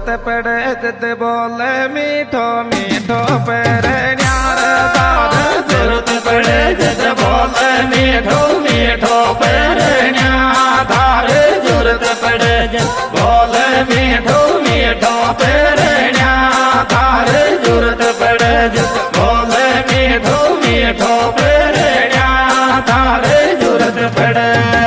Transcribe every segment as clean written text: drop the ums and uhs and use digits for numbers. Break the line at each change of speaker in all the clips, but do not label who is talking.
जरूरत पड़े जिद बोले मीठो मीठो पैरे न्यार तार जरूरत पड़े जिद बोले मीठो मीठो पैरे न्यार तार जरूरत पड़े जिद बोले मीठो मीठो पैरे न्यार तार जरूरत पड़े जिद बोले मीठो मीठो पैरे न्यार तार जरूरत पड़े।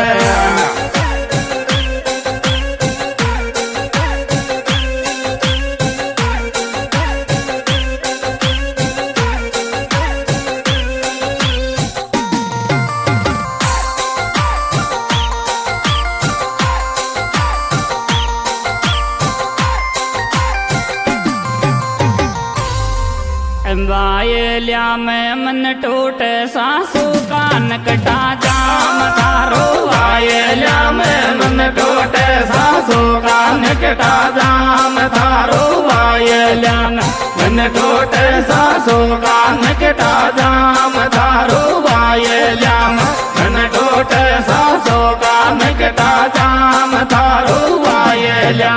वायलिया में मन टूटे सासू कान कटा जाम थारो
वायलिया में मन टूटे सासू कान कटा जाम थारो वायलिया में मन टूटे सासू कान कटा जाम थारो वायलिया में मन टूटे सासू कान कटा जाम थारो वायलिया।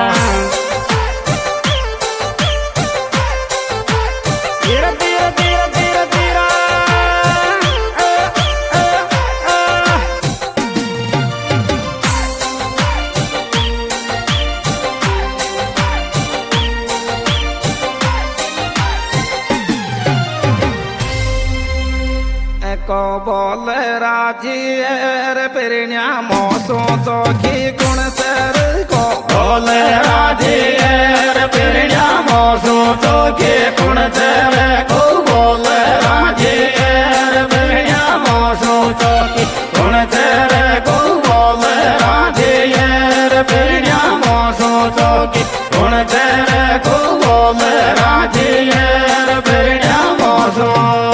को बोल राजी रे पिरण्या मोसो तो की गुण सर को बोल राजी रे पिरण्या मोसो तो की गुण सर को बोल राजी रे पिरण्या मोसो तो की गुण सर को बोल राजी रे पिरण्या मोसो तो की गुण सर को बोल राजी रे पिरण्या मोसो।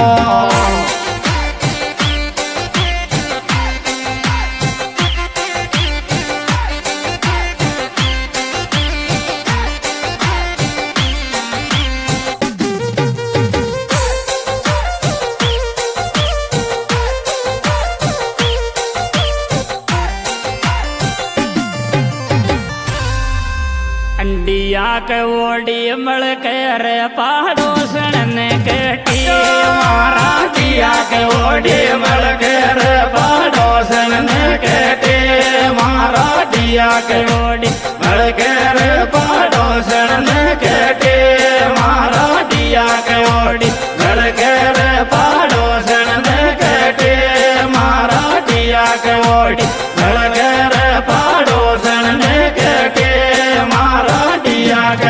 अंडिया के ओडी मल के रे पड़ोसन ने केटी
मारा दिया के ओडी मल के रे पड़ोसन ने केटी मारा दिया के ओडी मल के रे पड़ोसन ने केटी मारा दिया के ओडी मल के रे पड़ोसन ने केटी मारा दिया के ओडी मल के रे पड़ोसन ने केटी मारा दिया के।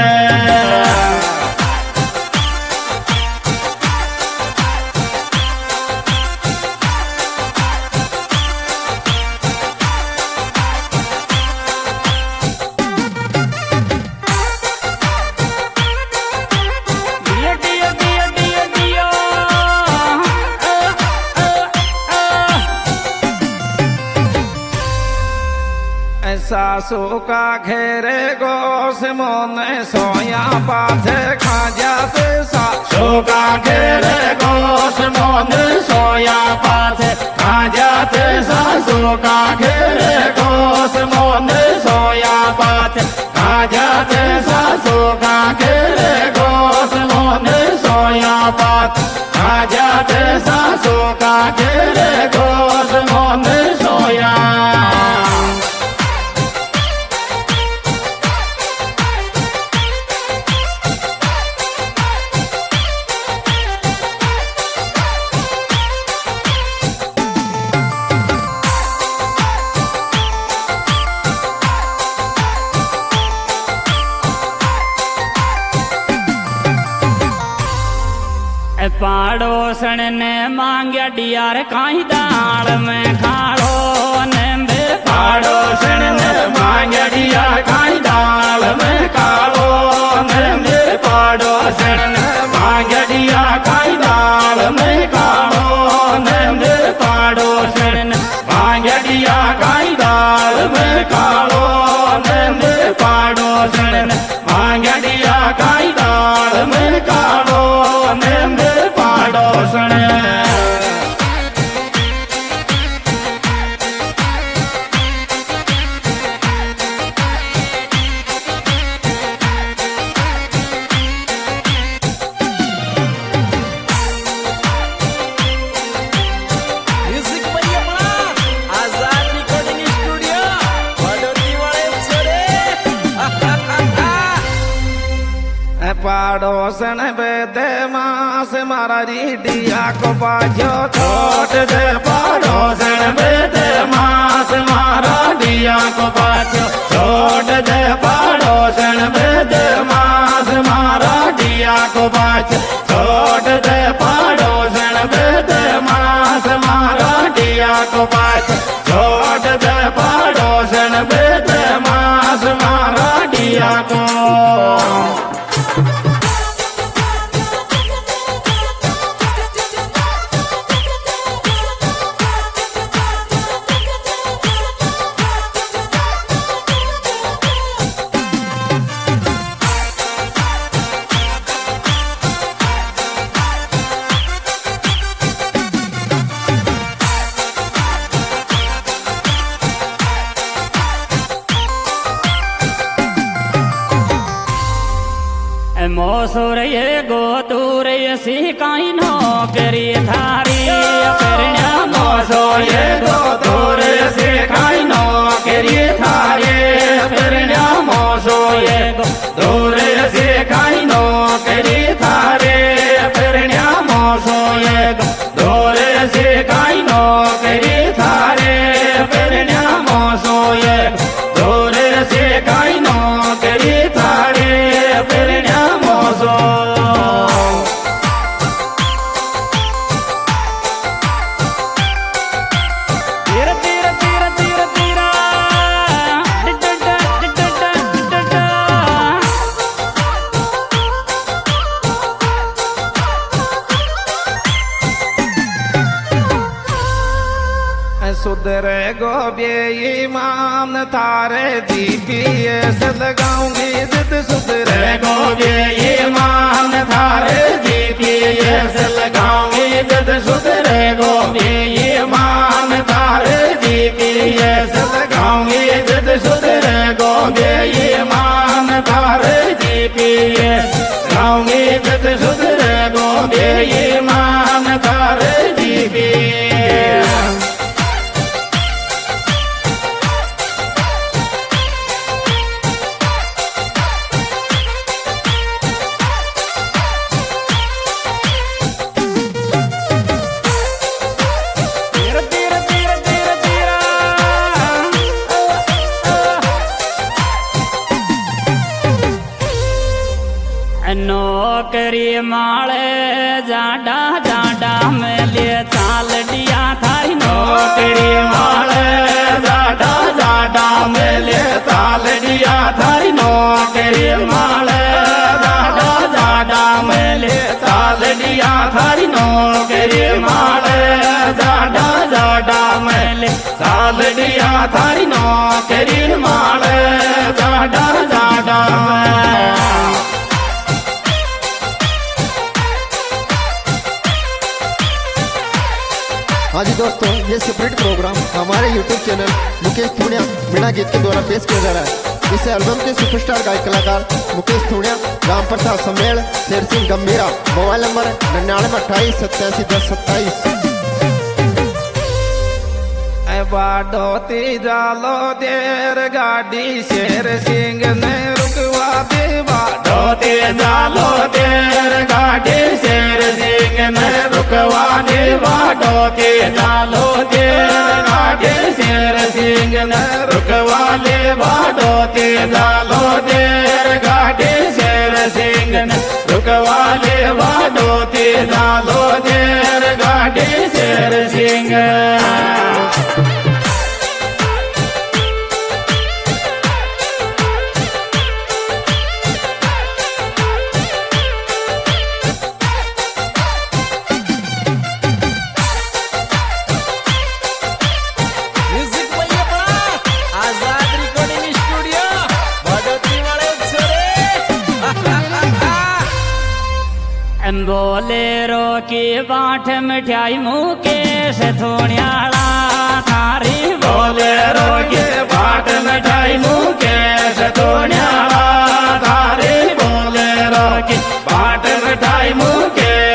सासू का घेरे गोस मोन सोया पाथे खा जाते सासू का घेरे गोस मोन सोया पाथे खा जाते सासू का घेरे गोस मोन सोया पाथे खा जाते सासू का घेरे गोस मोन सोया पाथे खा जाते सासू का घेरे गोस मोन सोया।
पड़ोसन ने मांगया डियार काई दाल में खालो ने
पड़ोसन ने मांगया डियार काई दाल में खालो ने पड़ोसन ने मांगया डियार काई दाल में खालो ने पड़ोसन ने मांगया डियार काई दाल में खालो ने पड़ोसन ने मांगया डियार काई दाल में खालो ने पड़ोसन। पाड़ोसन बेदे मास मारा रीडिया को बाजो छोट दे पाड़ोसन बेदे मास मारा डिया को बाजो छोट दे पाड़ोसन बेदे मास मारा डिया को बाजो छोट दे पाड़ोसन बेदे मास मारा डिया को बाजो छोट दे पाड़ोसन बेदे मास मारा डिया को।
मोसुर ये गोतूर ये सिकाई नौकरी थारी परण्या
मोसो ये गोतूर ये सिकाई नौकरी थारी परण्या मोसो ये गोतूर ये सिकाई नौकरी थारी परण्या मोसो ये गोतूर ये सिकाई नौकरी थारी परण्या मोसो ये गोतूर ये सिकाई नौकरी थारी परण्या मोसो। सुधरे गोबे ईमान थारे जीपीएस लगाऊंगी जिद सुधरे गोबे ईमान थारे जीपीएस लगाऊंगी जिद सुधरे गोबे ईमान थारे जीपीएस लगाऊंगी जिद सुधरे गोबे ईमान थारे जीपीएस लगाऊंगी जिद सुधरे गोबे ईमान थारे जीपीएस।
नौकरी माले जाडा जाडा मेले चाल दिया थारी
नौकरी माले जाडा जाडा मेले चाल दिया थारी नौकरी माले जाडा जाडा मेले चाल दिया थारी नौकरी माले जाडा जाडा मेले चाल दिया थारी नौकरी माले जाडा जाडा।
हाँ जी दोस्तों, ये सेपरेट प्रोग्राम हमारे YouTube चैनल मुकेश थूणिया मीणा गीत के द्वारा पेश किया जा रहा है। इस एल्बम के सुपरस्टार गायक कलाकार मुकेश थूणिया, राम प्रसाद समेल, शेर सिंह गंभीरा। Mobile number 99 28 87 10 27।
बाडोती जालो देर गाड़ी शेर सिंह ने रुकवा दे बाडोती जालो देर गाड़ी शेर सिंह ने रुकवा दे बाडोती जालो देर गाड़ी शेर सिंह ने रुकवा ले बाडोती जालो देर गाड़ी शेर सिंह ने रुकवा ले बाडोती जालो देर गाड़ी शेर सिंह।
बोलेरो की बाट मिठाई मुकेश थूणियाला थारी
बोलेरो की बाट मिठाई मुकेश थूणियाला थारी बोलेरो की बाट मिठाई मुकेश